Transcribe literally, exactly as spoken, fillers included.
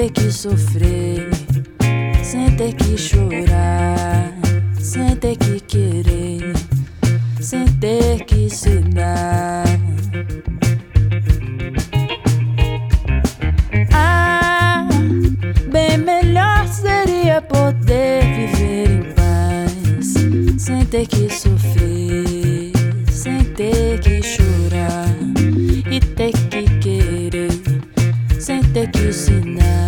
ter que sofrer, sem ter que chorar, sem ter que querer, sem ter que se dar. Ah, bem melhor seria poder viver em paz, sem ter que sofrer, sem ter que chorar e ter que querer, sem ter que ensinar.